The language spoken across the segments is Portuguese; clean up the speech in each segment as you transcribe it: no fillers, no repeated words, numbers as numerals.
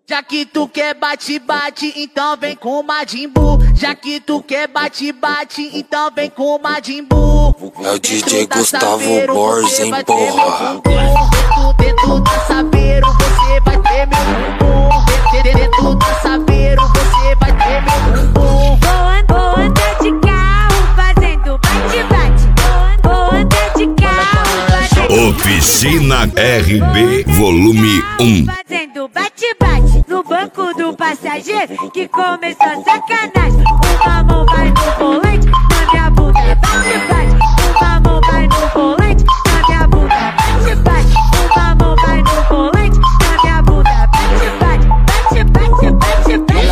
Já que tu quer bate-bate, então vem com o Majin Buu. Já que tu quer bate-bate, então vem com o Majin Buu. É o DJ Gustavo Borges, hein, porra. Dentro da Saveiro você vai ter meu bumbum. Dentro da Saveiro você vai ter meu bumbum. Vou andar de carro fazendo bate-bate. Vou andar de carro fazendo Oficina RB Volume 1. Fazendo bate-bate no banco do passageiro, que começou a sacanagem. Uma mão vai no volante, na minha bunda bate-bate. Uma mão vai no volante, na minha bunda bate-bate. Uma mão vai no volante, na minha bunda bate-bate. Bate-bate, bate-bate,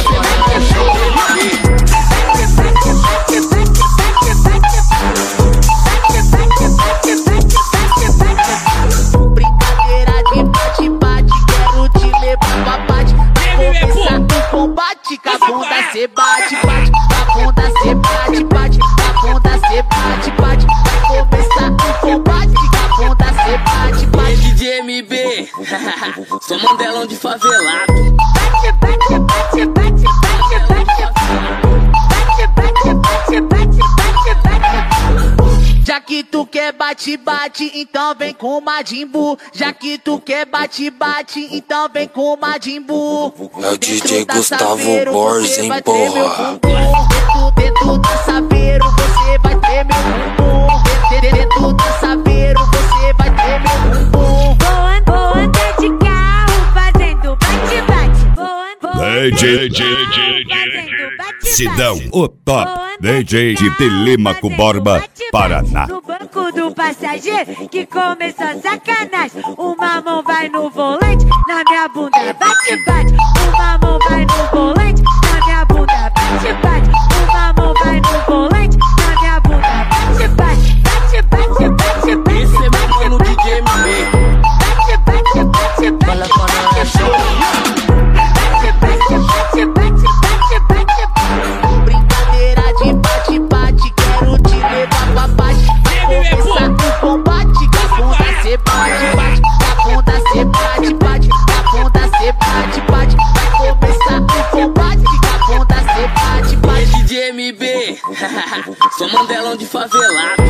Brincadeira de bate-bate, quero te levar pra bate. Começar o combate, com a bunda cê bate-bate. Com a bunda cê bate-bate, com a bunda cê bate-bate. Vai começar o combate, com a bunda cê bate-bate. DJ MB, sou Mandelão de favelado. bate-bate, bate-bate, bate-bate. Bate-bate, bate-bate, bate-bate. Já que tu quer bate-bate, então vem com o Majin Buu. Já que tu quer bate-bate, então vem com o Majin Buu. É o DJ Gustavo Borges, hein, porra. Dentro da Saveiro você vai ter meu bumbum. Dentro da Saveiro você vai ter meu bumbum. Vou andar de carro fazendo bate-bate. DJ Sidão, o top DJ de Telêmaco Borba, Paraná. No banco do passageiro, que começou a sacanagem. Uma mão vai no volante, na minha bunda bate-bate. Uma mão vai no volante, na minha bunda bate-bate. Uma mão vai no volante, na minha bunda bate-bate. Bate-bate, bate-bate. Esse é meu mano DJ MB. Bate-bate, bate-bate, bate-bate. Brincadeira de bate-bate, quero te levar pra bate. Começar o combate, com a bunda cê bate-bate. Com a bunda cê bate-bate, com a bunda cê bate-bate. Vai começar o combate, com a bunda cê bate-bate. DJ MB, sou Mandelão de favelado.